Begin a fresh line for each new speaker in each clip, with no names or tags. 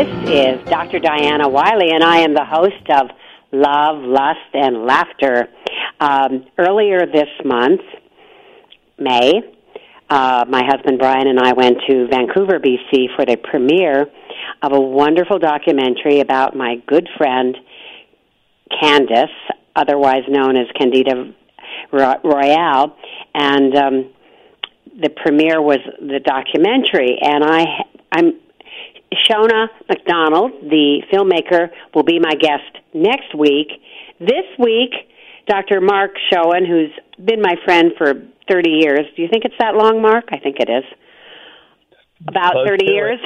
This is Dr. Diana Wiley, and I am the host of Love, Lust, and Laughter. Earlier this month, May, my husband Brian and I went to Vancouver, BC for the premiere of a wonderful documentary about my good friend Candace, otherwise known as Candida Royalle, and the premiere was the documentary, and I'm Shona McDonald, the filmmaker, will be my guest next week. This week, Dr. Mark Schoen, who's been my friend for 30 years. Do you think it's that long, Mark? I think it is. About 30 years?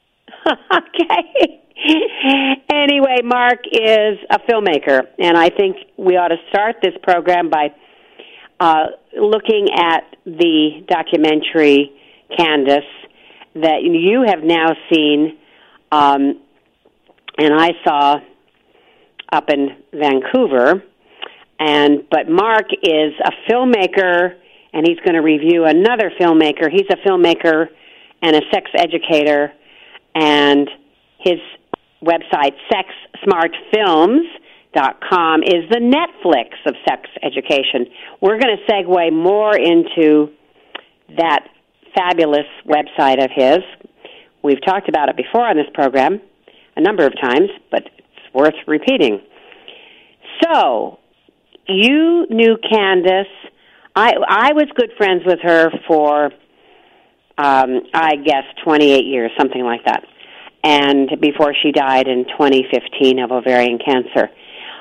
Okay. Anyway, Mark is a filmmaker, and I think we ought to start this program by looking at the documentary Candace that you have now seen, and I saw up in Vancouver. But Mark is a filmmaker, and he's going to review another filmmaker. He's a filmmaker and a sex educator, and his website, SexSmartFilms.com, is the Netflix of sex education. We're going to segue more into that fabulous website of his. We've talked about it before on this program a number of times, but it's worth repeating. So, you knew Candace. I was good friends with her for, I guess, 28 years, something like that, and before she died in 2015 of ovarian cancer.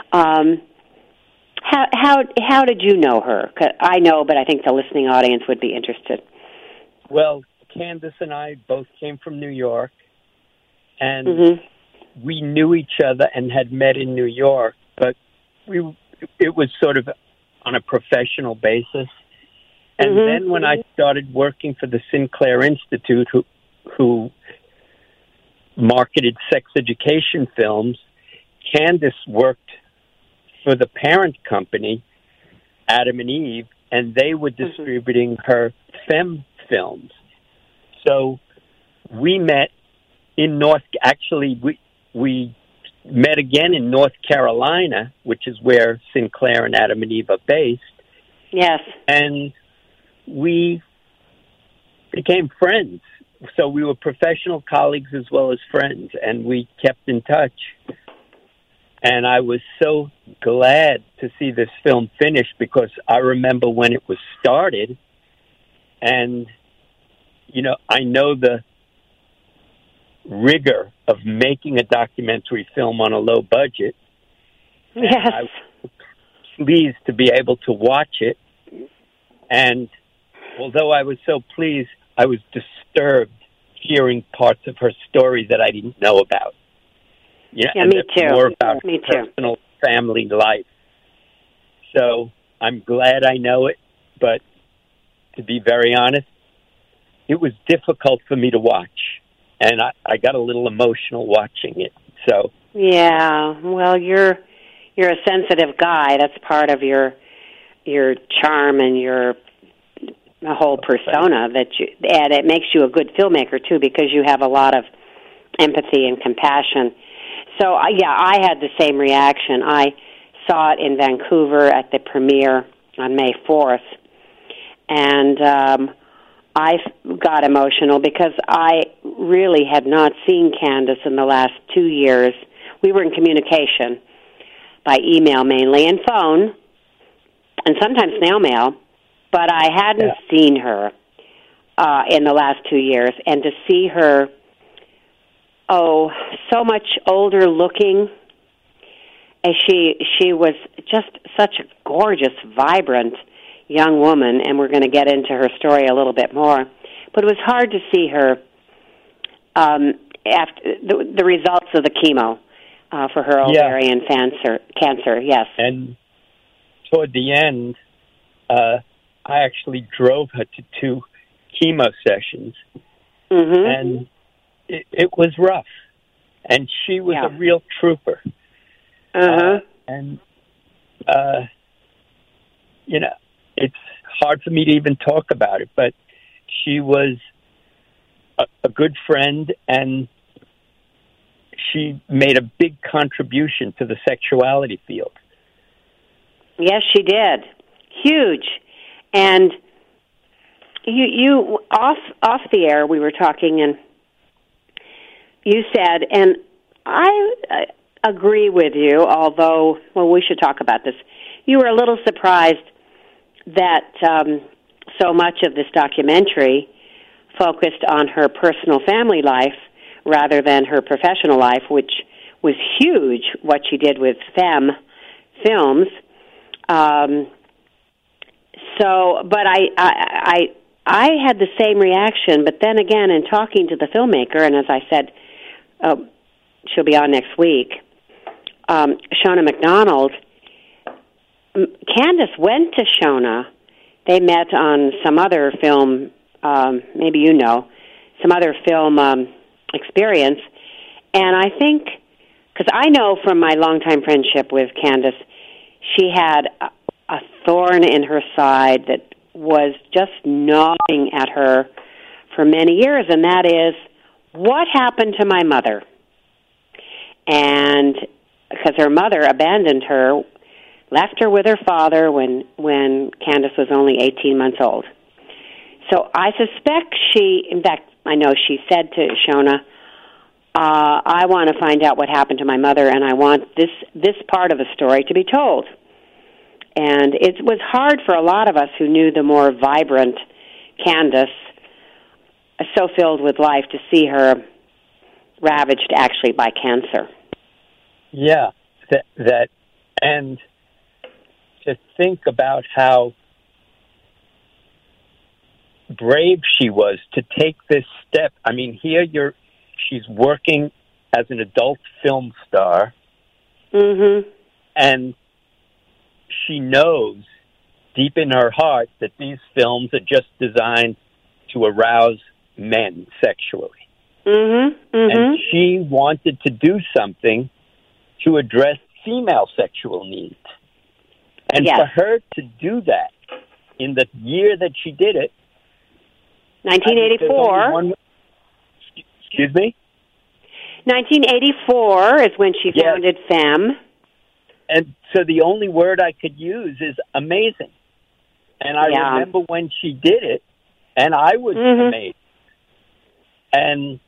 How did you know her? 'Cause I know, but I think the listening audience would be interested.
Well, Candace and I both came from New York, and we knew each other and had met in New York, but it was sort of on a professional basis. And then when I started working for the Sinclair Institute, who marketed sex education films, Candace worked for the parent company, Adam and Eve, and they were distributing her femme films. So we met in we met again in North Carolina, which is where Sinclair and Adam and Eve are based.
Yes.
And we became friends. So we were professional colleagues as well as friends, and we kept in touch. And I was so glad to see this film finish because I remember when it was started, and I know the rigor of making a documentary film on a low budget.
Yes.
And I was pleased to be able to watch it. And although I was so pleased, I was disturbed hearing parts of her story that I didn't know about.
Yeah, me too.
More about
me
her personal family life. So I'm glad I know it, but to be very honest, it was difficult for me to watch, and I got a little emotional watching it. So
yeah, well, you're a sensitive guy. That's part of your charm and your whole persona and it makes you a good filmmaker too because you have a lot of empathy and compassion. So I had the same reaction. I saw it in Vancouver at the premiere on May 4th, and I got emotional because I really had not seen Candace in the last 2 years. We were in communication by email mainly and phone and sometimes snail mail, but I hadn't seen her in the last 2 years. And to see her, so much older looking, and she was just such a gorgeous, vibrant young woman, and we're going to get into her story a little bit more. But it was hard to see her after the results of the chemo for her ovarian cancer. Yes,
and toward the end, I actually drove her to 2 chemo sessions, and it was rough. And she was a real trooper. And it's hard for me to even talk about it, but she was a good friend, and she made a big contribution to the sexuality field.
Yes, she did. Huge. And you off the air, we were talking, and you said, and I agree with you, although, well, we should talk about this. You were a little surprised that so much of this documentary focused on her personal family life rather than her professional life, which was huge, what she did with Femme Films. But I had the same reaction, but then again, in talking to the filmmaker, and as I said, she'll be on next week, Shona McDonald, Candace went to Shona. They met on some other film, maybe you know, some other film experience, and I think, because I know from my longtime friendship with Candace, she had a thorn in her side that was just gnawing at her for many years, and that is, what happened to my mother? And because her mother abandoned her, left her with her father when Candace was only 18 months old. So I suspect in fact, I know she said to Shona, I want to find out what happened to my mother, and I want this part of the story to be told. And it was hard for a lot of us who knew the more vibrant Candace, so filled with life, to see her ravaged actually by cancer.
Yeah, that and to think about how brave she was to take this step. I mean, here she's working as an adult film star, and she knows deep in her heart that these films are just designed to arouse men sexually. And she wanted to do something to address female sexual needs. And for her to do that in the year that she did it,
1984.
Excuse me?
1984 is when she founded Femme.
And so the only word I could use is amazing. And I remember when she did it, and I was amazed. And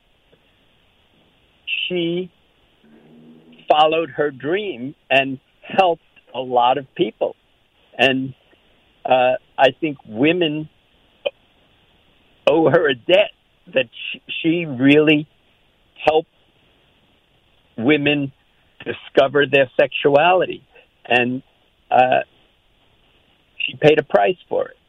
she followed her dream and helped a lot of people. And I think women owe her a debt that she really helped women discover their sexuality. And she paid a price for it.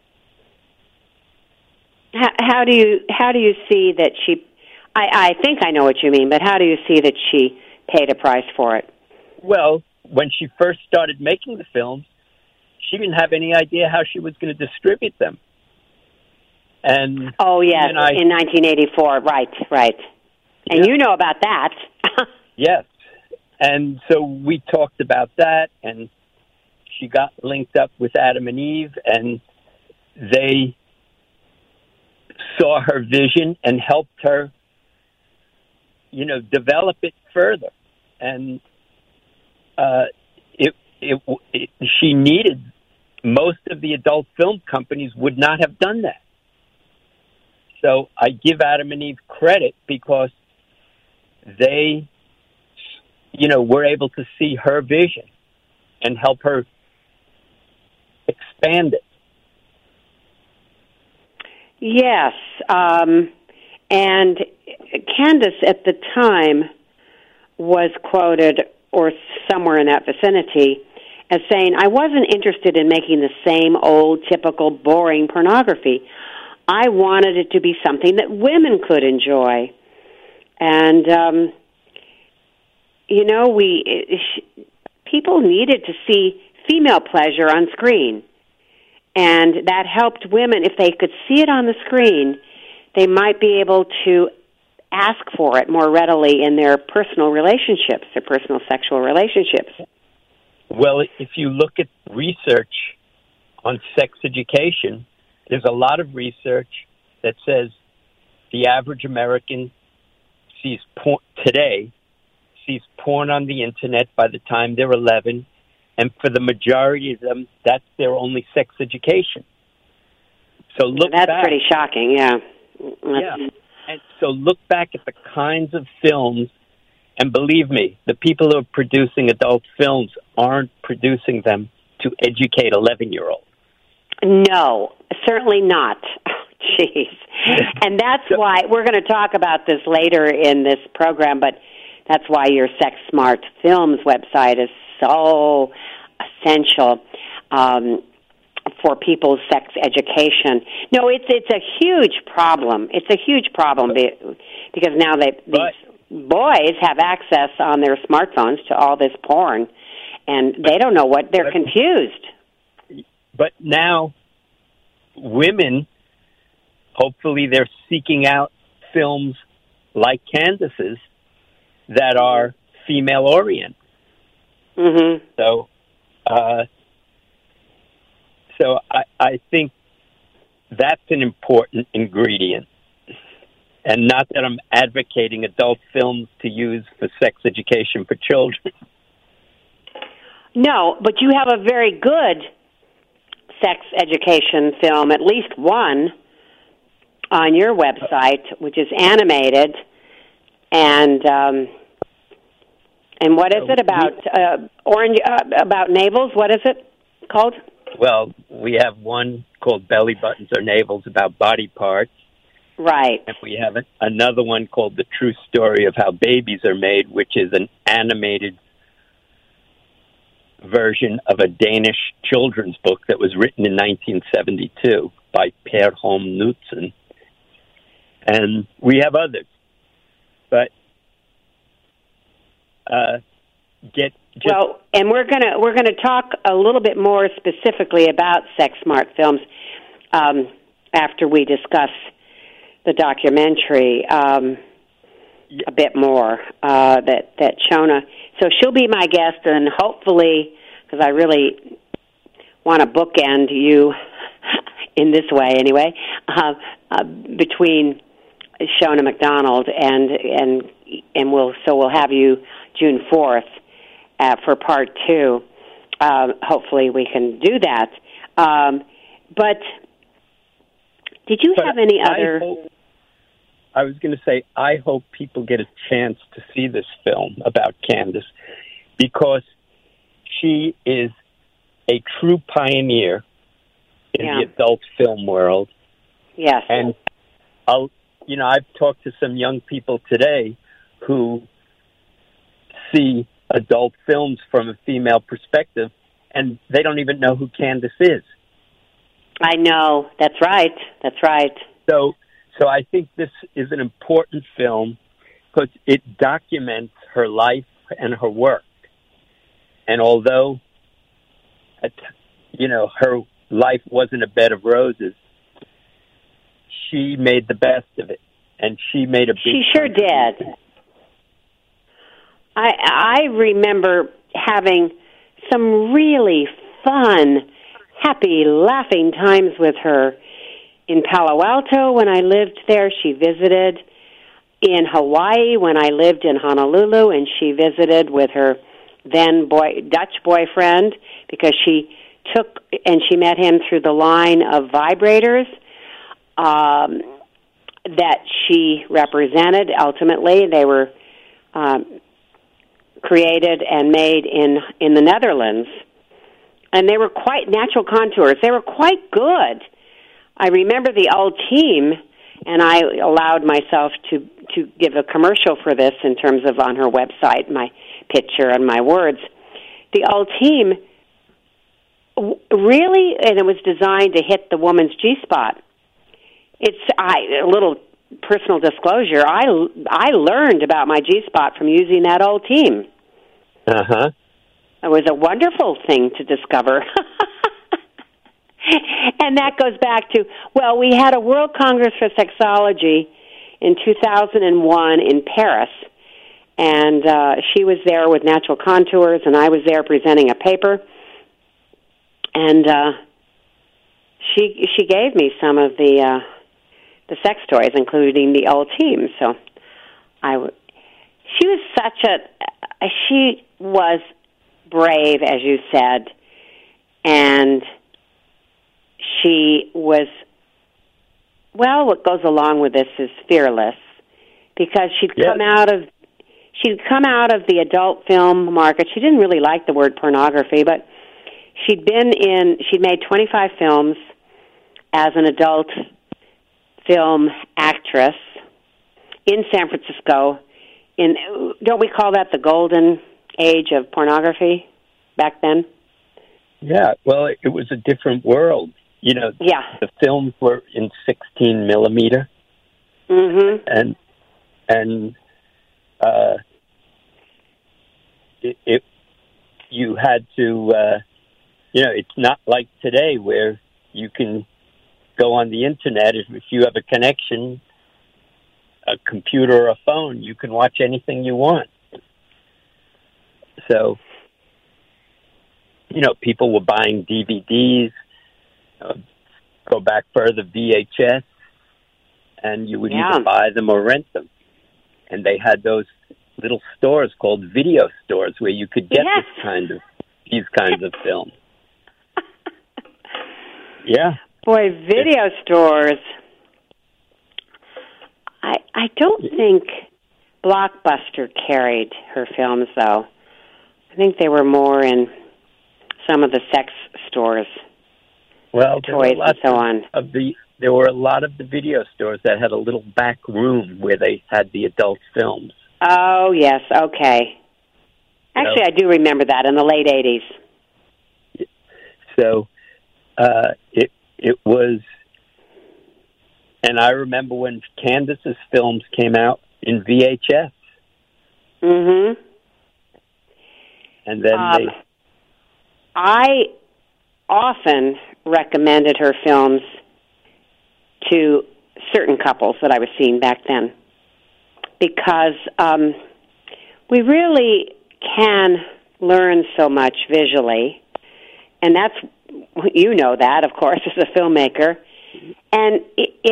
How do you see that she? I think I know what you mean, but how do you see that she paid a price for it?
Well, when she first started making the films, she didn't have any idea how she was going to distribute them. And
in 1984, right. And you know about that.
Yes. And so we talked about that, and she got linked up with Adam and Eve, and they saw her vision and helped her, develop it further. And she needed, most of the adult film companies would not have done that. So I give Adam and Eve credit because they, were able to see her vision and help her expand it.
Yes. And Candace at the time was quoted, or somewhere in that vicinity, as saying, I wasn't interested in making the same old, typical, boring pornography. I wanted it to be something that women could enjoy. And, people needed to see female pleasure on screen. And that helped women. If they could see it on the screen, they might be able to ask for it more readily in their personal relationships, their personal sexual relationships.
Well, if you look at research on sex education, there's a lot of research that says the average American sees today sees porn on the internet by the time they're 11, and for the majority of them, that's their only sex education. So look
That's
back.
pretty shocking, yeah.
Yeah. And so look back at the kinds of films, and believe me, the people who are producing adult films aren't producing them to educate 11-year-olds.
No, certainly not. Jeez. And that's why we're going to talk about this later in this program, but that's why your Sex Smart Films website is so essential for people's sex education. No, it's a huge problem. It's a huge problem because now these boys have access on their smartphones to all this porn, and they don't know what they're confused.
But now women, hopefully they're seeking out films like Candace's that are female-oriented.
Mm-hmm.
So I think that's an important ingredient. And not that I'm advocating adult films to use for sex education for children.
No, but you have a very good sex education film, at least one, on your website, which is animated. And what is it about about navels? What is it called?
Well, we have one called Belly Buttons or Navels about body parts.
Right.
And we have another one called The True Story of How Babies Are Made, which is an animated version of a Danish children's book that was written in 1972 by Per Holm Knudsen. And we have others. But
well, and we're gonna talk a little bit more specifically about Sex Smart Films after we discuss the documentary a bit more that Shona. So she'll be my guest, and hopefully, because I really want to bookend you in this way anyway, between Shona McDonald and we'll have you June 4th for part 2. Hopefully we can do that. But did you have any other...
I was going to say, I hope people get a chance to see this film about Candace, because she is a true pioneer in the adult film world.
Yes.
And I've talked to some young people today who see adult films from a female perspective, and they don't even know who Candace is.
I know. That's right. That's right.
So I think this is an important film because it documents her life and her work. And although, her life wasn't a bed of roses, she made the best of it. And she made a big...
She sure did. I remember having some really fun, happy, laughing times with her in Palo Alto when I lived there. She visited in Hawaii when I lived in Honolulu, and she visited with her then Dutch boyfriend because she met him through the line of vibrators that she represented. Ultimately, they were created and made in the Netherlands, and they were quite natural contours. They were quite good. I remember the old team, and I allowed myself to give a commercial for this in terms of on her website, my picture and my words. The old team really, and it was designed to hit the woman's G-spot. A little personal disclosure, I learned about my G-spot from using that old team.
Uh-huh.
It was a wonderful thing to discover. And that goes back to, we had a World Congress for Sexology in 2001 in Paris, and she was there with Natural Contours, and I was there presenting a paper, and she gave me some of the sex toys, including the old team. So she was she was brave, as you said, and she was, well, what goes along with this is fearless, because she'd come out of the adult film market. She didn't really like the word pornography, but she'd made 25 films as an adult film actress in San Francisco. Don't we call that the golden age of pornography back then?
Yeah, well, it was a different world. You know, the films were in 16 millimeter, and you had to, it's not like today where you can go on the internet. If you have a connection, a computer or a phone, you can watch anything you want. So, people were buying DVDs, go back further, VHS, and you would either buy them or rent them. And they had those little stores called video stores where you could get these kinds of films. Yeah.
Boy, video stores. I don't think Blockbuster carried her films, though. I think they were more in some of the sex stores.
Well,
toys and so on.
There were a lot of the video stores that had a little back room where they had the adult films.
Oh, yes, okay. Actually, I do remember that in the late 80s.
So it was, and I remember when Candace's films came out in VHS.
Mm-hmm.
And then
I often recommended her films to certain couples that I was seeing back then, because we really can learn so much visually, and that's, you know that, of course, as a filmmaker, and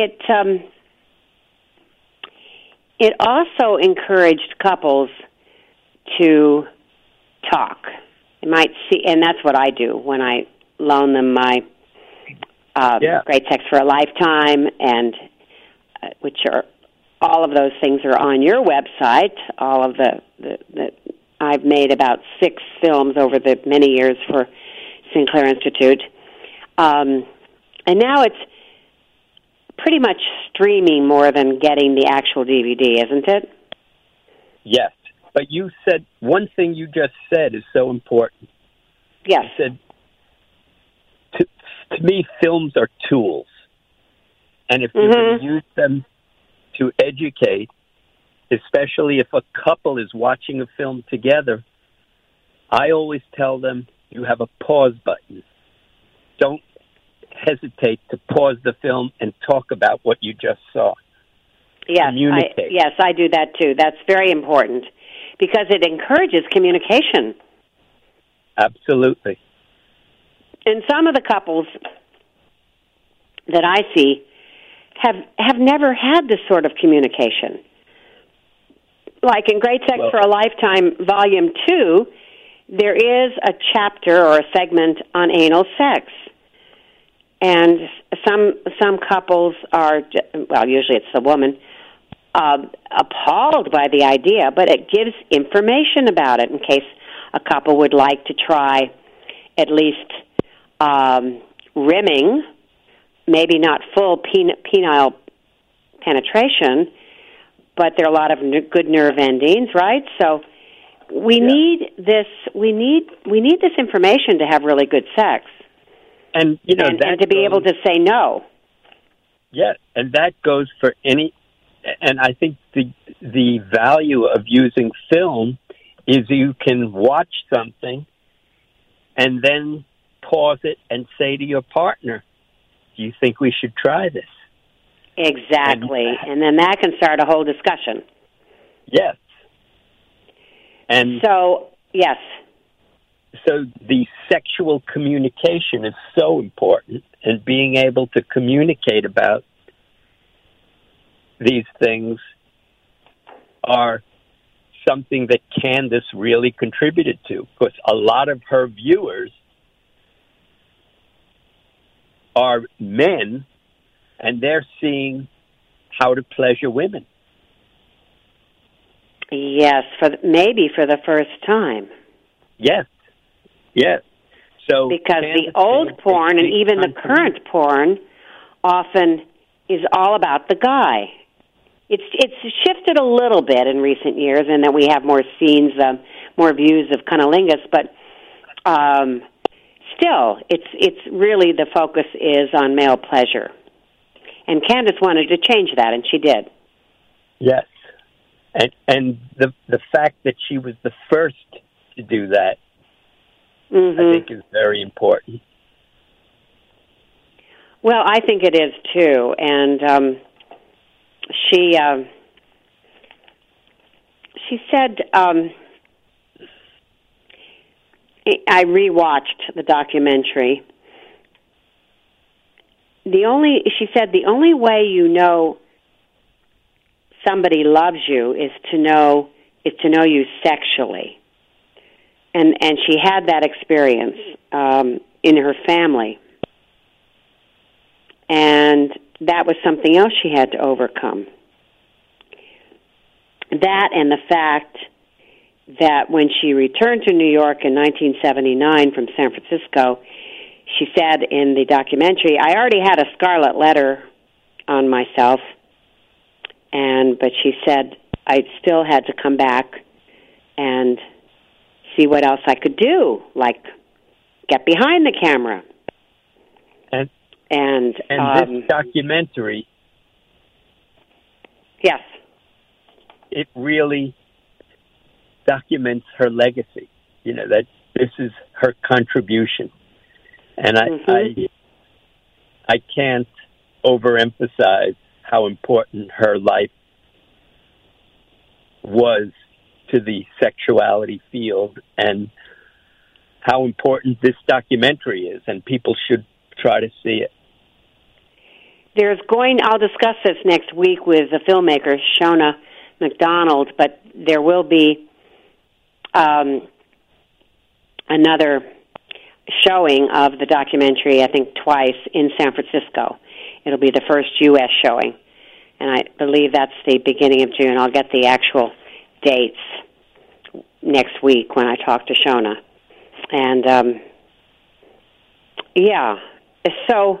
it also encouraged couples to talk. You might see, and that's what I do when I loan them my Great Sex for a Lifetime, and which are, all of those things are on your website. All of the I've made about 6 films over the many years for Sinclair Institute, and now it's pretty much streaming more than getting the actual DVD, isn't it?
Yes, but you said one thing you just said is so important.
Yes.
You said, to me, films are tools. And if you're going to use them to educate, especially if a couple is watching a film together, I always tell them you have a pause button. Don't hesitate to pause the film and talk about what you just saw.
Yes,
communicate.
I do that too. That's very important because it encourages communication.
Absolutely.
And some of the couples that I see have never had this sort of communication. Like in Great Sex for a Lifetime, Volume 2, there is a chapter or a segment on anal sex. And some couples are, well, usually it's the woman, appalled by the idea, but it gives information about it in case a couple would like to try at least rimming, maybe not full penile penetration, but there are a lot of good nerve endings, right? So we need this. We need this information to have really good sex,
and
and to be able to say no.
Yeah, and that goes for any. And I think the value of using film is you can watch something and then pause it and say to your partner, "Do you think we should try this?"
Exactly, and then that can start a whole discussion.
Yes. And
so, yes.
So the sexual communication is so important, and being able to communicate about these things are something that Candace really contributed to, because a lot of her viewers are men, and they're seeing how to pleasure women.
Yes, maybe for the first time.
Yes. So
because
Candace
the old porn and even the current porn often is all about the guy. It's shifted a little bit in recent years, and that we have more scenes, more views of cunnilingus, but still, it's really the focus is on male pleasure. And Candace wanted to change that, and she did.
Yes, and the fact that she was the first to do that, I think, is very important.
Well, I think it is too, and she said, I rewatched the documentary. She said the only way you know somebody loves you is to know you sexually, and she had that experience in her family, and that was something else she had to overcome. That and the fact that when she returned to New York in 1979 from San Francisco, she said in the documentary, I already had a scarlet letter on myself, but she said I still had to come back and see what else I could do, like get behind the camera. And
this documentary,
yes,
it really documents her legacy. You know, that this is her contribution, and I can't overemphasize how important her life was to the sexuality field, and how important this documentary is, and people should try to see it.
I'll discuss this next week with the filmmaker, Shona McDonald, but there will be another showing of the documentary, I think twice, in San Francisco. It'll be the first U.S. showing, and I believe that's the beginning of June. I'll get the actual dates next week when I talk to Shona. And, yeah, so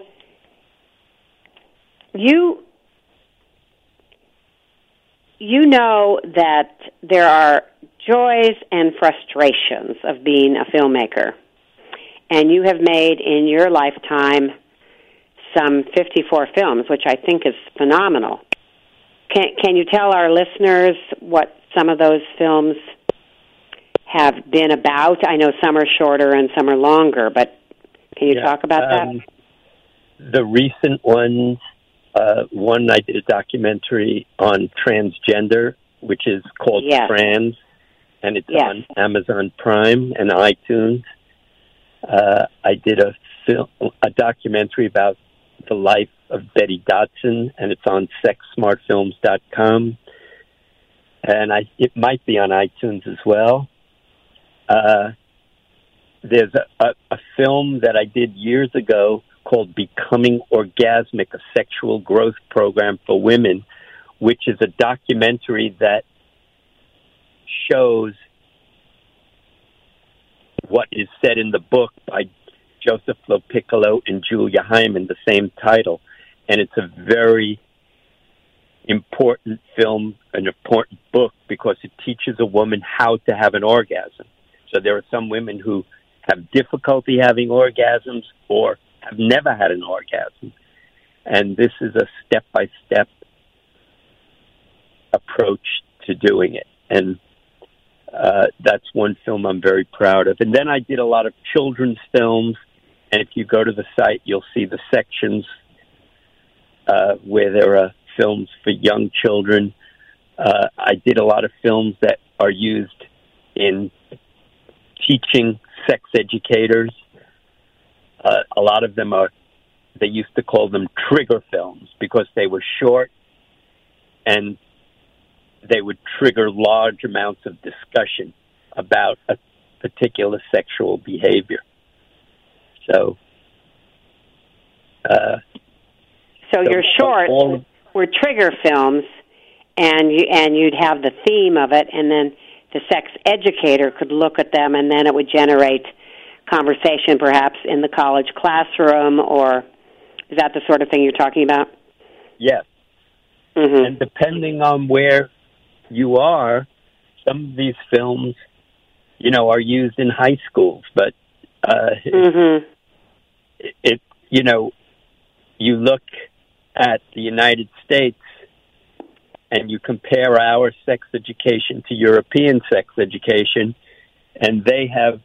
you know that there are joys and frustrations of being a filmmaker, and you have made in your lifetime some 54 films, which I think is phenomenal. Can you tell our listeners what some of those films have been about? I know some are shorter and some are longer, but can you talk about that?
The recent ones, one I did a documentary on transgender, which is called Trans, and it's on Amazon Prime and iTunes. I did a documentary about the life of Betty Dodson, and it's on sexsmartfilms.com, and it might be on iTunes as well. There's a film that I did years ago called Becoming Orgasmic, a sexual growth program for women, which is a documentary that shows what is said in the book by Joseph Lopiccolo and Julia Hyman, the same title. And it's a very important film, an important book, because it teaches a woman how to have an orgasm. So there are some women who have difficulty having orgasms or have never had an orgasm. And this is a step-by-step approach to doing it. And that's one film I'm very proud of. And then I did a lot of children's films. And if you go to the site, you'll see the sections where there are films for young children. I did a lot of films that are used in teaching sex educators. A lot of them they used to call them trigger films because they were short and they would trigger large amounts of discussion about a particular sexual behavior. So,
your shorts were trigger films, and you'd have the theme of it, and then the sex educator could look at them, and then it would generate conversation, perhaps in the college classroom, or is that the sort of thing you're talking about?
Yes. Mm-hmm. And depending on where you are, some of these films, are used in high schools, but you look at the United States and you compare our sex education to European sex education, and they have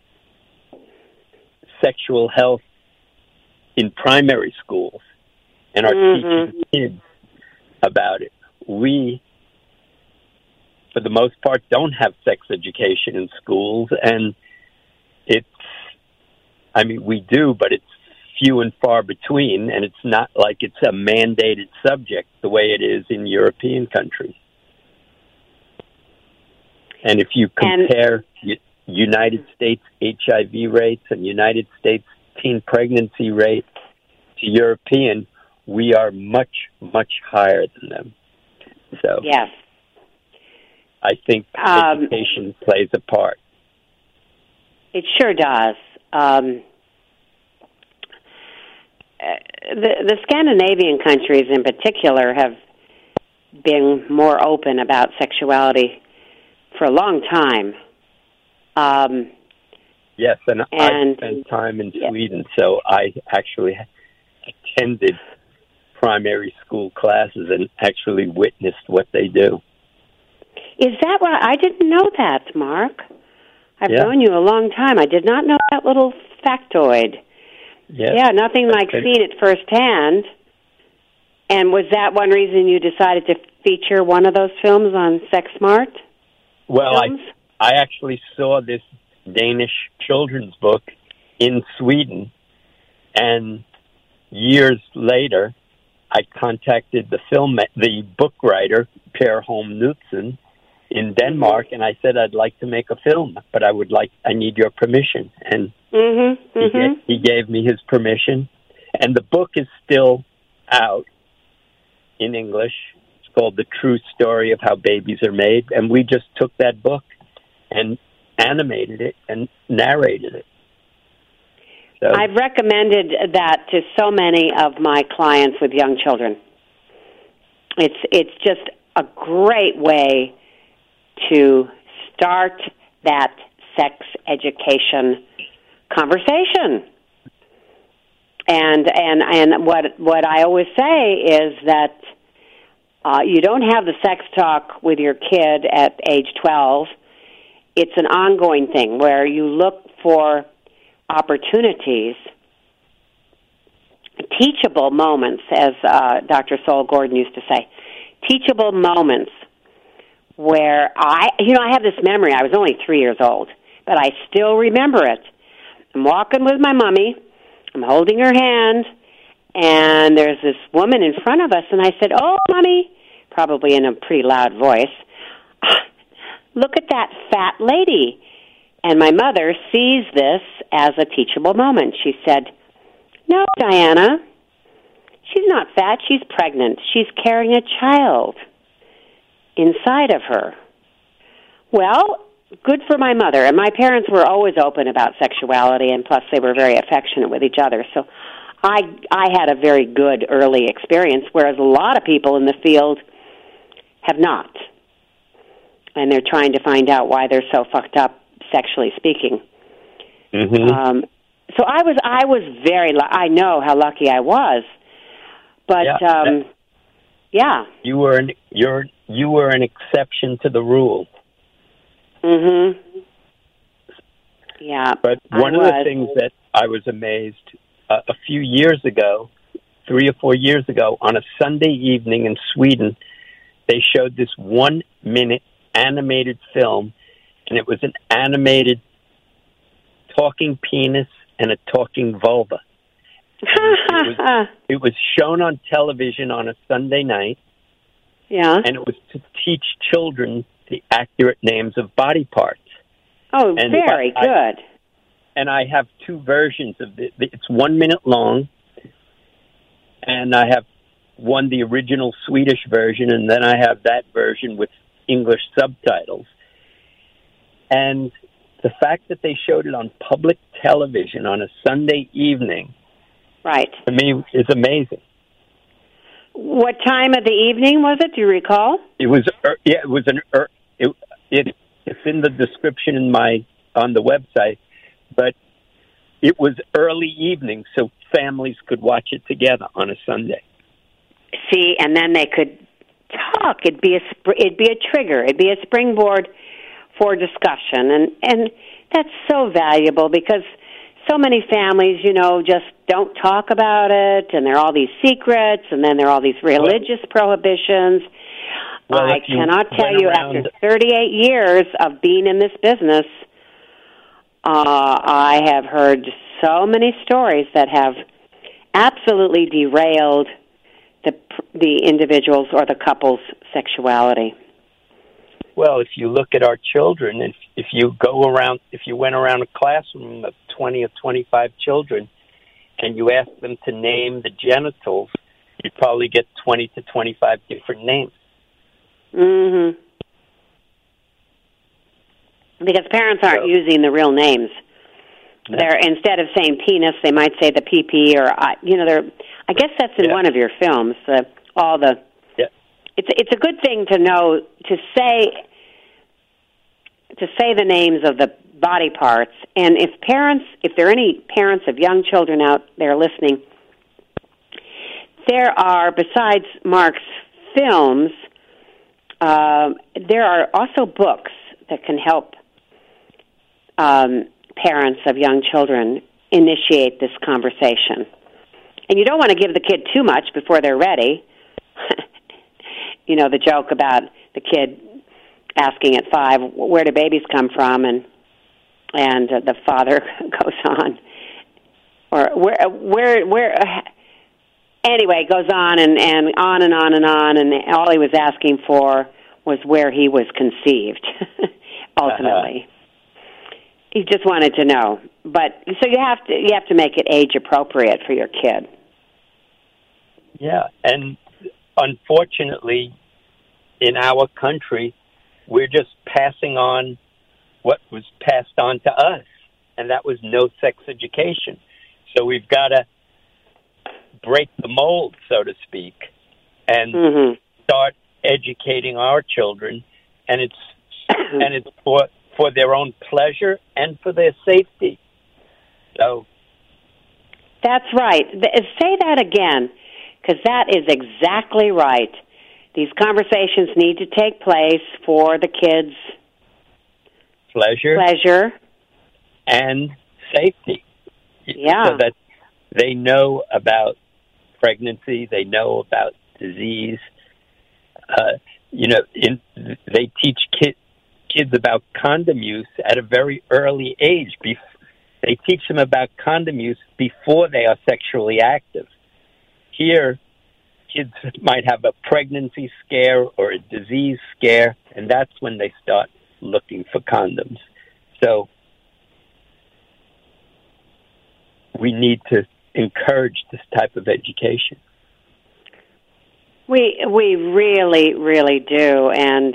sexual health in primary schools and are teaching kids about it. We, for the most part, don't have sex education in schools, and we do, but it's few and far between, and it's not like it's a mandated subject the way it is in European countries. And if you compare United States HIV rates and United States teen pregnancy rate to European, we are much, much higher than them. So
yes,
I think education plays a part.
It sure does. The Scandinavian countries in particular have been more open about sexuality for a long time.
Yes, and I spent time in Sweden, so I actually attended primary school classes and actually witnessed what they do.
Is that what? I didn't know that, Mark. I've known you a long time. I did not know that little factoid. Yeah, nothing like seeing it firsthand. And was that one reason you decided to feature one of those films on Sex Smart?
Well, I actually saw this Danish children's book in Sweden, and years later, I contacted the book writer, Per Holm Knudsen, in Denmark, and I said, I'd like to make a film, but I need your permission. And he gave me his permission. And the book is still out in English. It's called The True Story of How Babies Are Made. And we just took that book and animated it and narrated it. So,
I've recommended that to so many of my clients with young children. It's just a great way to start that sex education conversation. And what I always say is that you don't have the sex talk with your kid at age 12. It's an ongoing thing where you look for opportunities, teachable moments, as Dr. Sol Gordon used to say, teachable moments where I have this memory. I was only 3 years old, but I still remember it. I'm walking with my mommy. I'm holding her hand, and there's this woman in front of us, and I said, "Oh, Mommy," probably in a pretty loud voice, "look at that fat lady." And my mother sees this as a teachable moment. She said, "No, Diana, she's not fat. She's pregnant. She's carrying a child inside of her." Well, good for my mother. And my parents were always open about sexuality, and plus they were very affectionate with each other. So I had a very good early experience, whereas a lot of people in the field have not. And they're trying to find out why they're so fucked up, sexually speaking.
Mm-hmm.
So I was very, I know how lucky I was. But, yeah.
You were an exception to the rule.
Mm-hmm. Yeah.
But one of the things that I was amazed a few years ago, 3 or 4 years ago, on a Sunday evening in Sweden, they showed this 1-minute animated film, and it was an animated talking penis and a talking vulva. It was shown on television on a Sunday night,
Yeah.
And it was to teach children the accurate names of body parts.
Oh, and very good.
And I have two versions of it. It's 1 minute long, and I have the original Swedish version, and then I have that version with English subtitles. And the fact that they showed it on public television on a Sunday evening,
right,
to me, is amazing.
What time of the evening was it? Do you recall?
It was it's in the description on the website, but it was early evening, so families could watch it together on a Sunday.
See, and then they could talk. It'd be a trigger. It'd be a springboard for discussion, and that's so valuable because so many families, just don't talk about it, and there are all these secrets, and then there are all these religious prohibitions.
Well,
I cannot tell you, after 38 years of being in this business, I have heard so many stories that have absolutely derailed the individual's or the couple's sexuality.
Well, if you look at our children, if you went around a classroom of 20 or 25 children and you ask them to name the genitals, you'd probably get 20 to 25 different names.
Mm-hmm. Because parents aren't using the real names. No. They're, instead of saying penis, they might say the PP, or I guess that's in one of your films. It's a good thing to know, to say the names of the body parts. And if there are any parents of young children out there listening, there are, besides Mark's films, there are also books that can help parents of young children initiate this conversation. And you don't want to give the kid too much before they're ready. The joke about the kid asking at 5, where do babies come from? And the father goes on. Or where anyway, goes on and on and on and on, and all he was asking for was where he was conceived, ultimately. He just wanted to know. But so you have to make it age appropriate for your kid.
Yeah, and unfortunately, in our country, we're just passing on what was passed on to us, and that was no sex education. So we've got to break the mold, so to speak, and start educating our children, and it's for their own pleasure and for their safety. So
that's right. Say that again, because that is exactly right. These conversations need to take place for the kids' pleasure
and safety.
Yeah.
So that they know about pregnancy, they know about disease. They teach kids about condom use at a very early age. They teach them about condom use before they are sexually active. Here, kids might have a pregnancy scare or a disease scare, and that's when they start looking for condoms. So we need to encourage this type of education.
We really, really do, and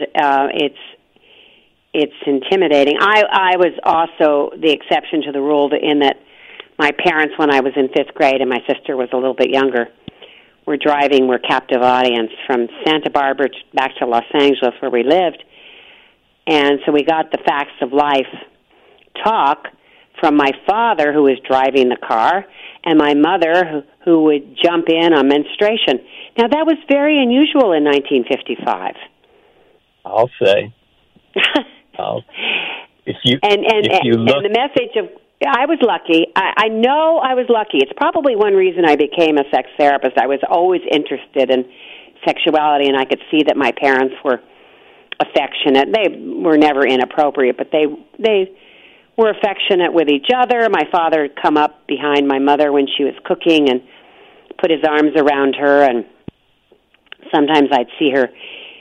it's intimidating. I was also the exception to the rule in that my parents, when I was in 5th grade and my sister was a little bit younger, were captive audience from Santa Barbara back to Los Angeles where we lived. And so we got the facts of life talk from my father, who was driving the car, and my mother, who would jump in on menstruation. Now, that was very unusual in 1955.
I'll say. If you look,
and the message of, I was lucky. I know I was lucky. It's probably one reason I became a sex therapist. I was always interested in sexuality, and I could see that my parents were affectionate. They were never inappropriate, but they were affectionate with each other. My father would come up behind my mother when she was cooking and put his arms around her, and sometimes I'd see her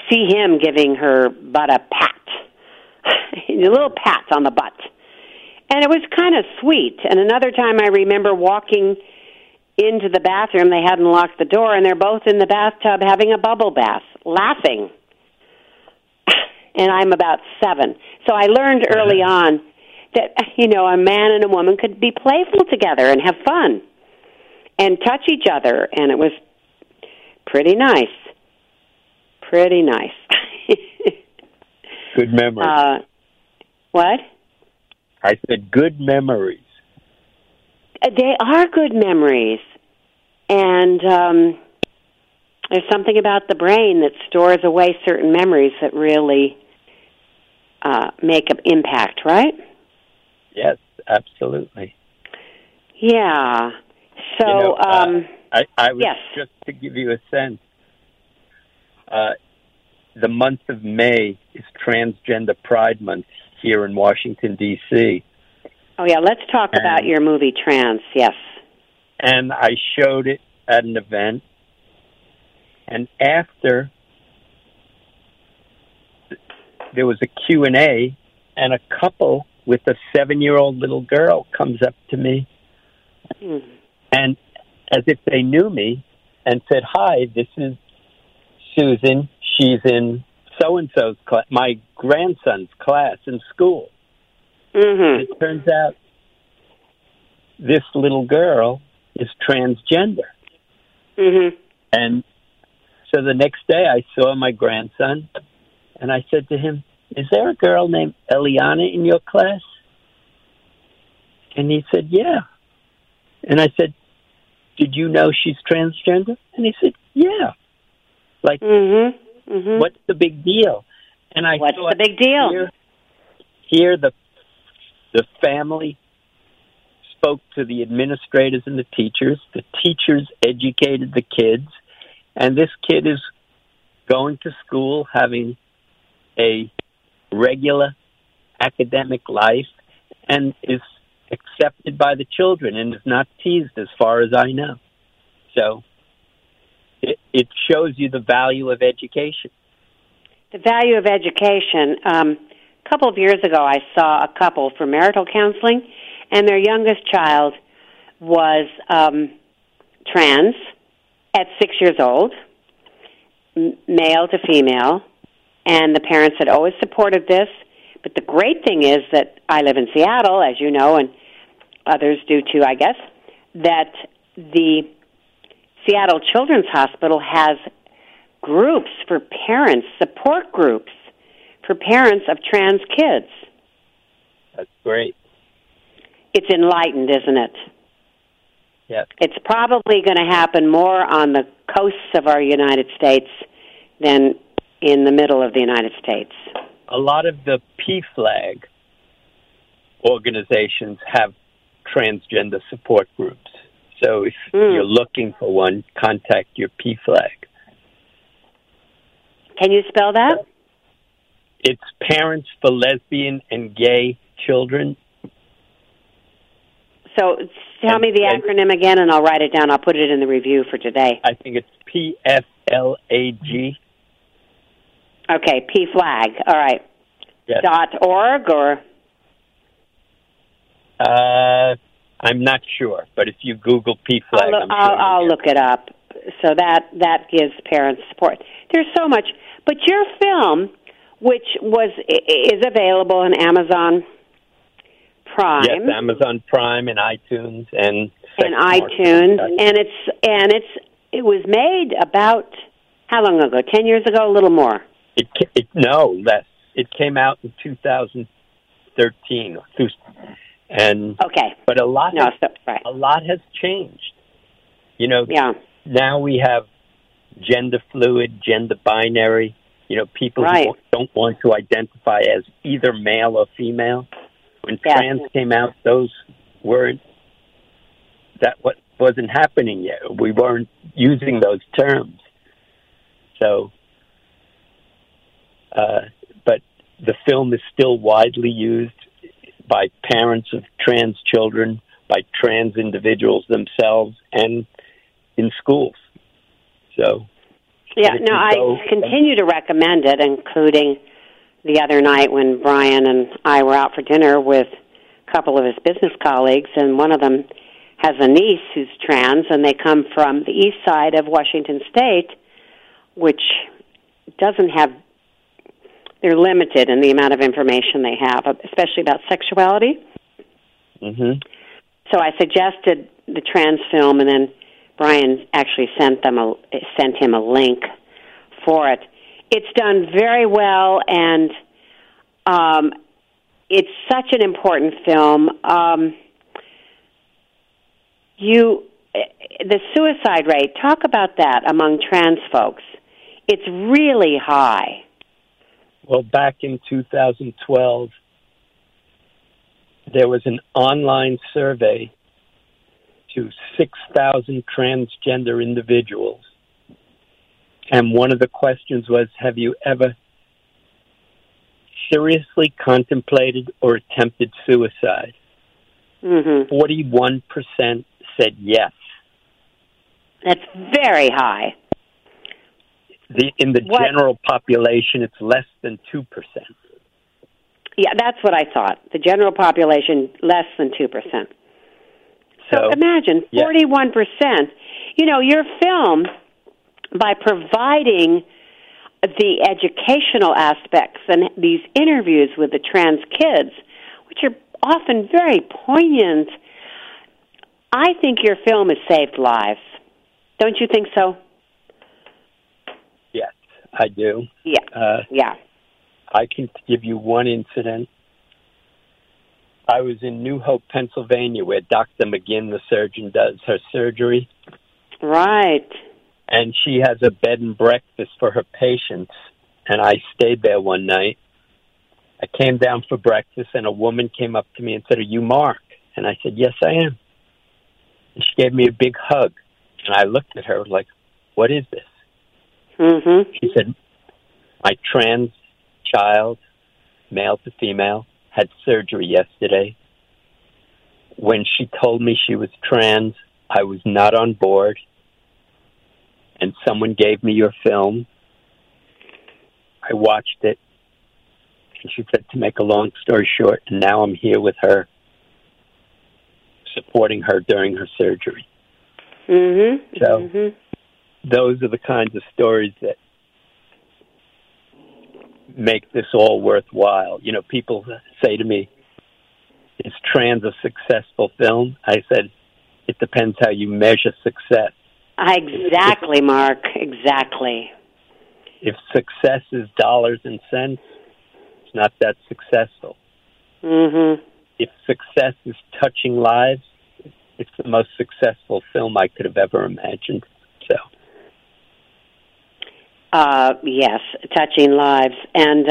see him giving her butt a pat, a little pat on the butt. And it was kind of sweet. And another time I remember walking into the bathroom. They hadn't locked the door, and they're both in the bathtub having a bubble bath, laughing. And I'm about 7. So I learned early on that, a man and a woman could be playful together and have fun and touch each other, and it was pretty nice. Pretty nice.
Good memories.
What?
I said good memories.
They are good memories. And there's something about the brain that stores away certain memories that really make an impact, right?
Yes, absolutely.
Yeah. So,
I was
yes.
Just to give you a sense, the month of May is Transgender Pride Month here in Washington, D.C.
Oh, yeah, let's talk about your movie, Trans, yes.
And I showed it at an event, and after, there was a Q&A, and a couple with a 7-year-old little girl comes up to me, and as if they knew me, and said, "Hi, this is Susan. She's in so-and-so's class, my grandson's class in school."
Mm-hmm.
It turns out this little girl is transgender.
Mm-hmm.
And so the next day I saw my grandson, and I said to him, "Is there a girl named Eliana in your class?" And he said, "Yeah." And I said, "Did you know she's transgender?" And he said, "Yeah." Like, what's the big deal? And I
what's
thought,
the big deal?
Here the family spoke to the administrators and the teachers. The teachers educated the kids. And this kid is going to school, having a regular academic life, and is accepted by the children and is not teased, as far as I know. So it shows you the value of education.
The value of education. A couple of years ago, I saw a couple for marital counseling, and their youngest child was trans at 6 years old, male to female, and the parents had always supported this. But the great thing is that I live in Seattle, as you know, and others do too, I guess, that the Seattle Children's Hospital has groups for parents, support groups for parents of trans kids.
That's great.
It's enlightened, isn't it?
Yes.
It's probably going to happen more on the coasts of our United States than in the middle of the United States.
A lot of the PFLAG organizations have transgender support groups. So if you're looking for one, contact your PFLAG.
Can you spell that?
It's Parents for Lesbian and Gay Children.
So tell me the acronym again, and I'll write it down. I'll put it in the review for today.
I think it's PFLAG.
Okay, PFLAG. All right.
Yes.
.org or?
I'm not sure, but if you Google PFLAG,
I'll look it up. So that gives parents support. There's so much. But your film, which is available on Amazon Prime.
Yes, Amazon Prime and iTunes and
iTunes, and it was made about how long ago? 10 years ago, a little more.
No, less. It came out in 2013, and
okay.
But a lot has changed.
Yeah.
Now we have gender fluid, gender binary. People who don't want to identify as either male or female. When trans came out, wasn't happening yet. We weren't using those terms. So, but the film is still widely used by parents of trans children, by trans individuals themselves, and in schools. So
Yeah, no, I continue to recommend it, including the other night when Brian and I were out for dinner with a couple of his business colleagues, and one of them has a niece who's trans, and they come from the east side of Washington State, which doesn't have, they're limited in the amount of information they have, especially about sexuality.
Mm-hmm.
So I suggested the trans film, and then Brian actually sent him a link for it. It's done very well, and it's such an important film. The suicide rate, talk about that among trans folks. It's really high.
Well, back in 2012, there was an online survey to 6,000 transgender individuals. And one of the questions was, have you ever seriously contemplated or attempted suicide?
Mm-hmm.
41% said yes.
That's very high.
In the general population, it's less than 2%.
Yeah, that's what I thought. The general population, less than 2%. So imagine, 41%. You know, your film, by providing the educational aspects and these interviews with the trans kids, which are often very poignant, I think your film has saved lives. Don't you think so?
Yes, I do.
Yeah.
I can give you one incident. I was in New Hope, Pennsylvania, where Dr. McGinn, the surgeon, does her surgery.
Right.
And she has a bed and breakfast for her patients. And I stayed there one night. I came down for breakfast, and a woman came up to me and said, "Are you Mark?" And I said, "Yes, I am." And she gave me a big hug. And I looked at her like, "What is this?"
Mm-hmm.
She said, "My trans child, male to female, had surgery yesterday. When she told me she was trans, I was not on board. And someone gave me your film. I watched it." And she said, to make a long story short, and now I'm here with her, supporting her during her surgery.
Mm-hmm.
So those are the kinds of stories that make this all worthwhile. You know, people say to me, "Is Trans a successful film?" I said, it depends how you measure success.
Exactly, Mark. Exactly.
If success is dollars and cents, it's not that successful.
Mm-hmm.
If success is touching lives, it's the most successful film I could have ever imagined. So,
yes, touching lives, and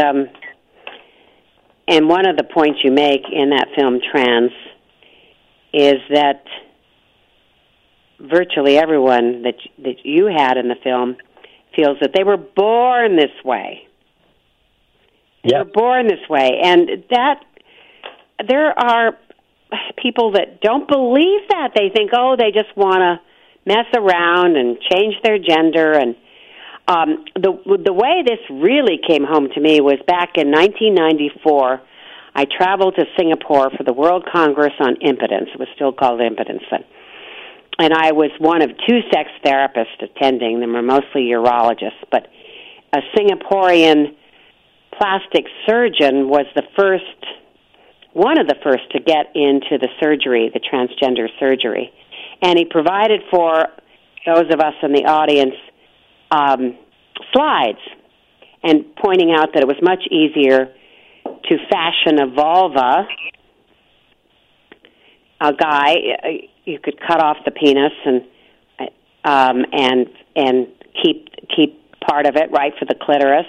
one of the points you make in that film, Trans, is that virtually everyone that you had in the film feels that they were born this way. They were born this way, and that there are people that don't believe that. They think, oh, they just want to mess around and change their gender. And the way this really came home to me was back in 1994. I traveled to Singapore for the World Congress on Impotence. It was still called Impotence then. And I was one of two sex therapists attending. They were mostly urologists, but a Singaporean plastic surgeon was one of the first to get into the surgery, the transgender surgery. And he provided for those of us in the audience slides and pointing out that it was much easier to fashion a vulva. A guy, you could cut off the penis and keep part of it, right, for the clitoris.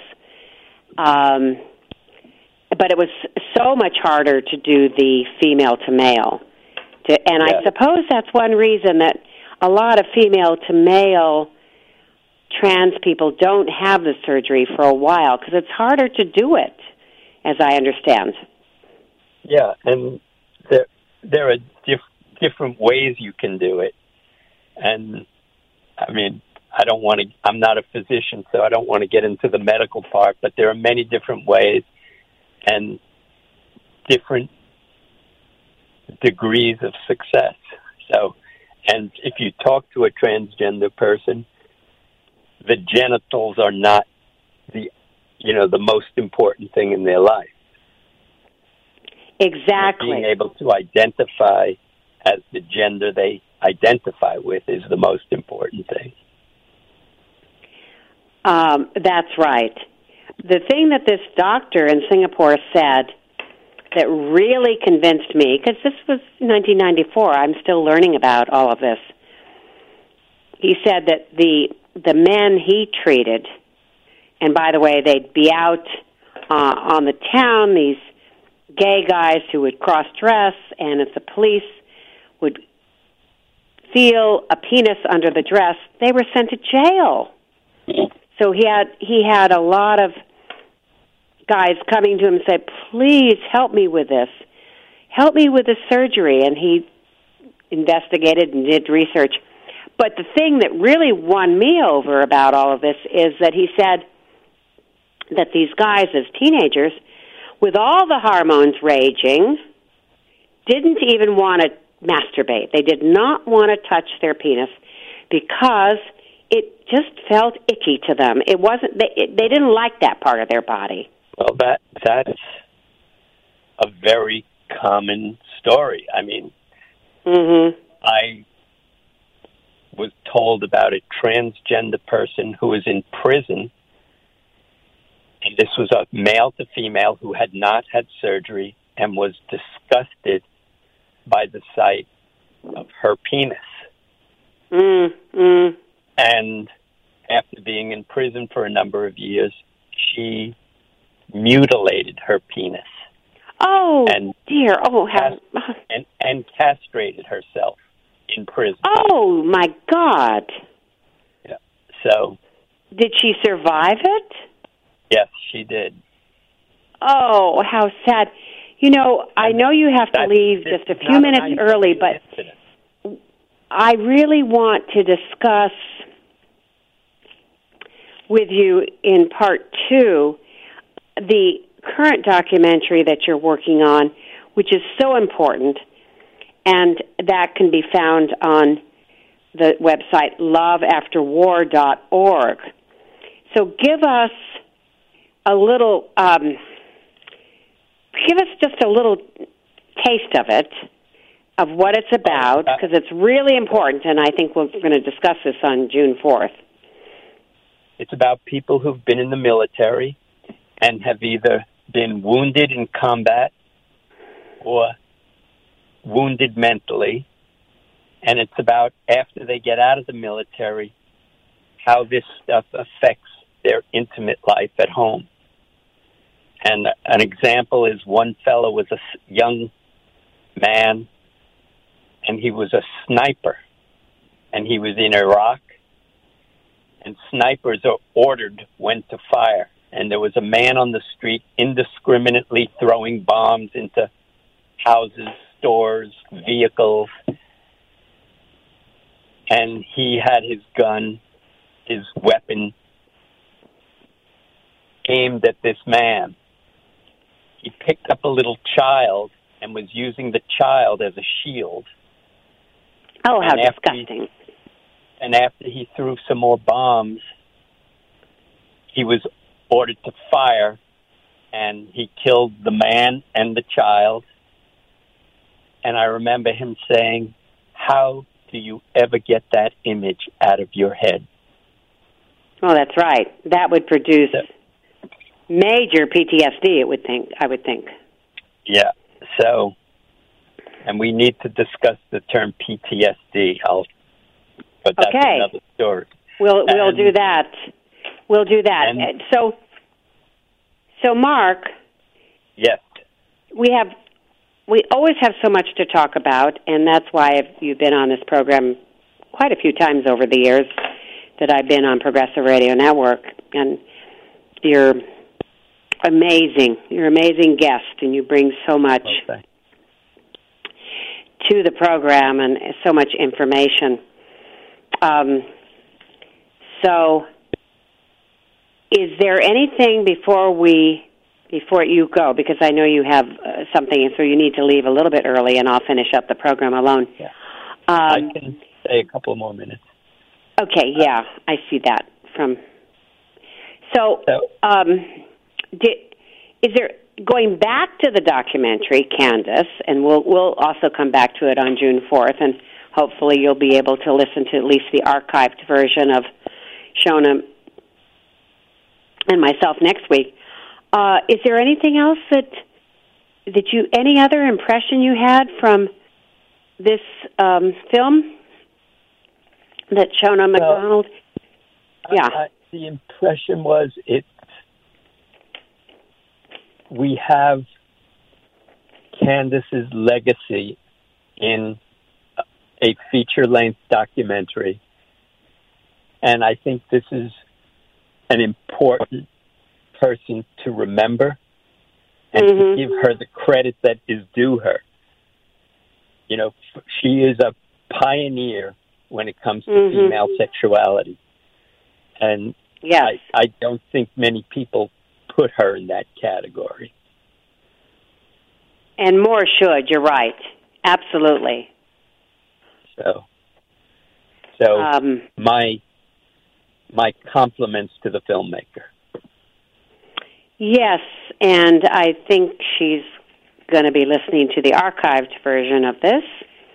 But it was so much harder to do the female to male. I suppose that's one reason that a lot of female to male trans people don't have the surgery for a while, because it's harder to do it, as I understand.
Yeah, and there are different ways you can do it. And, I mean, I'm not a physician, so I don't want to get into the medical part, but there are many different ways and different degrees of success. So, and if you talk to a transgender person, the genitals are not the most important thing in their life.
Exactly.
Being able to identify as the gender they identify with is the most important thing.
That's right. The thing that this doctor in Singapore said that really convinced me, because this was 1994, I'm still learning about all of this. He said that the men he treated, and by the way, they'd be out on the town, these gay guys who would cross-dress, and if the police would feel a penis under the dress, they were sent to jail. So he had a lot of guys coming to him and said, please help me with this. Help me with the surgery. And he investigated and did research. But the thing that really won me over about all of this is that he said that these guys as teenagers, with all the hormones raging, didn't even want to masturbate. They did not want to touch their penis because it just felt icky to them. It wasn't. They didn't like that part of their body.
Well, that's a very common story. I mean, I was told about a transgender person who was in prison, and this was a male to female who had not had surgery and was disgusted by the sight of her penis. And after being in prison for a number of years, she mutilated her penis.
Oh, dear. Oh, how...
And castrated herself in prison.
Oh, my God.
Yeah. So...
Did she survive it?
Yes, she did.
Oh, how sad. You know, I know you have to leave just a few minutes early, but I really want to discuss with you in part 2 the current documentary that you're working on, which is so important, and that can be found on the website loveafterwar.org. So give us a little, give us just a little taste of it, of what it's about, because it's really important, and I think we're going to discuss this on June 4th.
It's about people who've been in the military and have either been wounded in combat or wounded mentally, and it's about after they get out of the military, how this stuff affects their intimate life at home. And an example is one fellow was a young man, and he was a sniper, and he was in Iraq, and snipers are ordered when to fire. And there was a man on the street indiscriminately throwing bombs into houses, stores, vehicles, and he had his gun, his weapon, aimed at this man. He picked up a little child and was using the child as a shield.
Oh, how disgusting.
And after he threw some more bombs, he was ordered to fire, and he killed the man and the child. And I remember him saying, how do you ever get that image out of your head?
Oh, that's right. That would produce major PTSD, I would think.
Yeah. So, and we need to discuss the term PTSD. But that's another story.
We'll do that. We'll do that. So Mark.
Yes.
We always have so much to talk about, and that's why you've been on this program quite a few times over the years that I've been on Progressive Radio Network, and you're amazing. You're an amazing guest, and you bring so much to the program and so much information. So, is there anything before you go? Because I know you have something, and so you need to leave a little bit early, and I'll finish up the program alone.
Yeah. I can stay a couple more minutes.
Okay, yeah, I see that from. So, is there, going back to the documentary, Candace, and we'll also come back to it on June 4th, and hopefully you'll be able to listen to at least the archived version of Shona and myself next week. Is there anything else any other impression you had from this film that Shona MacDonald? Yeah.
The impression was we have Candace's legacy in a feature-length documentary, and I think this is an important person to remember and to give her the credit that is due her. You know, she is a pioneer when it comes to female sexuality. And
yes.
I don't think many people put her in that category.
And more should, you're right. Absolutely.
So my compliments to the filmmaker.
Yes, and I think she's going to be listening to the archived version of this.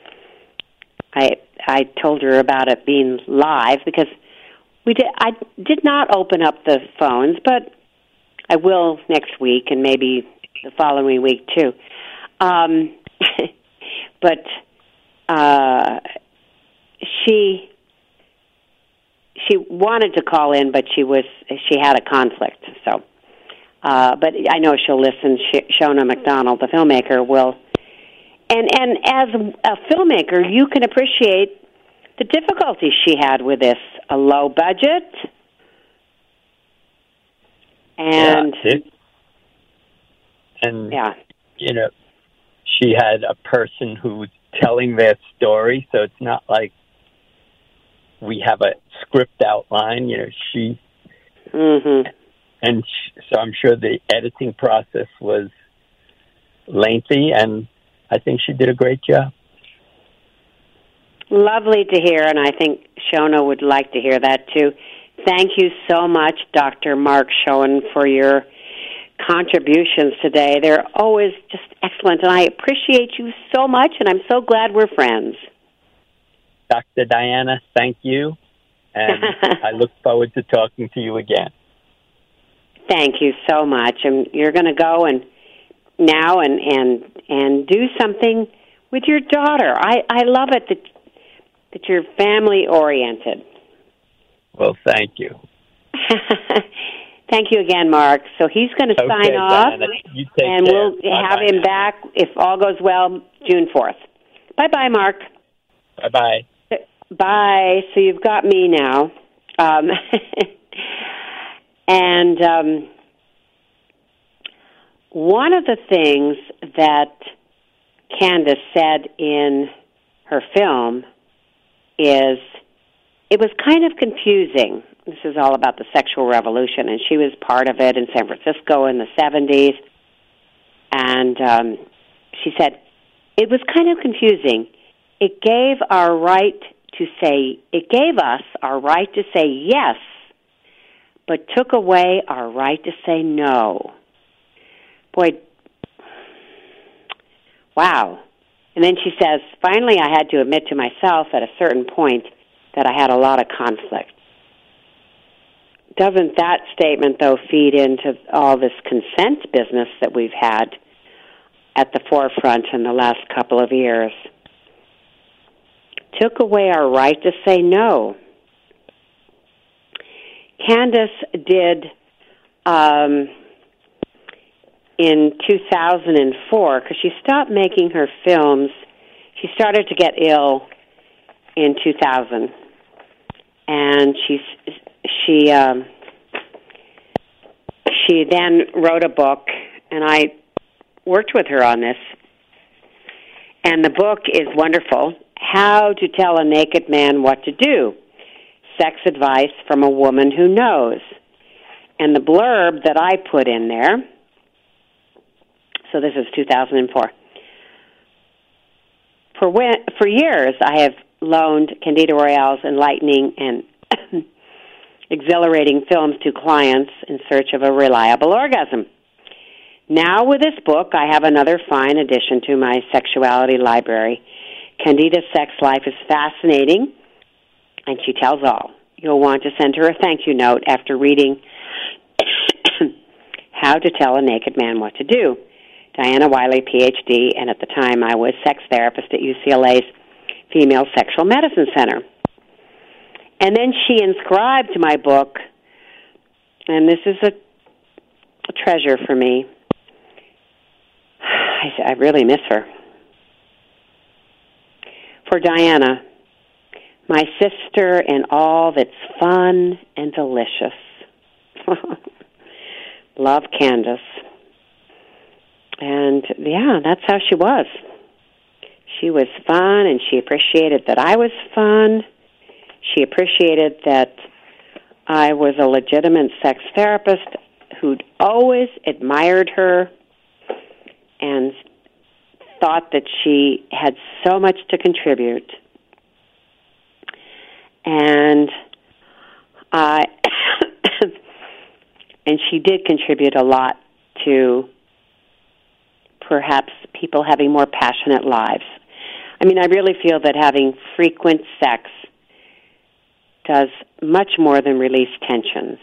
I told her about it being live because I did not open up the phones, but I will next week and maybe the following week too. But she wanted to call in, but she had a conflict. So, but I know she'll listen. Shona MacDonald, the filmmaker, will. And as a filmmaker, you can appreciate the difficulties she had with this. A low budget. And
you know, she had a person who was telling their story, so it's not like we have a script outline. You know, so I'm sure the editing process was lengthy, and I think she did a great job.
Lovely to hear, and I think Shona would like to hear that too. Thank you so much, Dr. Mark Schoen, for your contributions today. They're always just excellent, and I appreciate you so much, and I'm so glad we're friends.
Dr. Diana, thank you, and I look forward to talking to you again.
Thank you so much, and you're going to go and do something with your daughter. I love it that you're family oriented.
Well, thank you.
Thank you again, Mark. So he's going to sign off, and we'll have him back, if all goes well, June 4th. Bye-bye, Mark.
Bye-bye.
Bye. So you've got me now. And one of the things that Candace said in her film is it was kind of confusing. This is all about the sexual revolution, and she was part of it in San Francisco in the 70s. And she said, it was kind of confusing. It gave us our right to say yes, but took away our right to say no. Boy, wow. And then she says, finally I had to admit to myself at a certain point that I had a lot of conflict. Doesn't that statement, though, feed into all this consent business that we've had at the forefront in the last couple of years? Took away our right to say no. Candace did, in 2004, because she stopped making her films. She started to get ill in 2000, and she then wrote a book, and I worked with her on this. And the book is wonderful, How to Tell a Naked Man What to Do. sex advice from a woman who knows. And the blurb that I put in there, so this is 2004. For years, I have loaned Candida Royale's enlightening and exhilarating films to clients in search of a reliable orgasm. Now with this book, I have another fine addition to my sexuality library. Candida's sex life is fascinating, and she tells all. You'll want to send her a thank you note after reading How to Tell a Naked Man What to Do. Diana Wiley, Ph.D., and at the time I was sex therapist at UCLA's Female Sexual Medicine Center. And then she inscribed to my book, and this is a treasure for me. I really miss her. For Diana, my sister in all that's fun and delicious. Love, Candace. And, yeah, that's how she was. She was fun, and she appreciated that I was fun. She appreciated that I was a legitimate sex therapist who'd always admired her and thought that she had so much to contribute. And and she did contribute a lot to perhaps people having more passionate lives. I mean, I really feel that having frequent sex does much more than release tensions.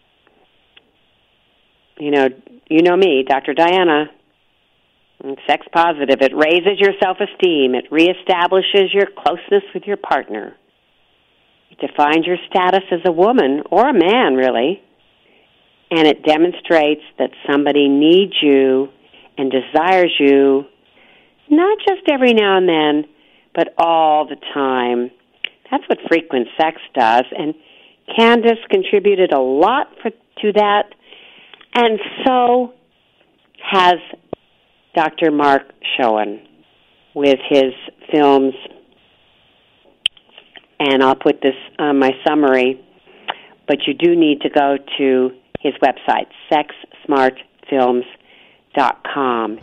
You know me, Dr. Diana. I'm sex positive. It raises your self-esteem. It reestablishes your closeness with your partner. It defines your status as a woman or a man, really. And it demonstrates that somebody needs you and desires you, not just every now and then, but all the time. That's what frequent sex does, and Candace contributed a lot to that, and so has Dr. Mark Schoen with his films, and I'll put this on my summary, but you do need to go to his website, sexsmartfilms.com.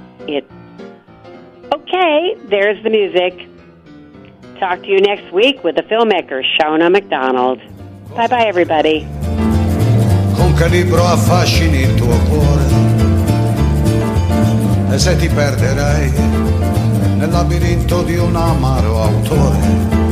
Okay, there's the music. Talk to you next week with the filmmaker, Shona McDonald. Bye-bye, everybody.
Con che libro affascini il tuo cuore e se ti perderai nel labirinto di un amaro autore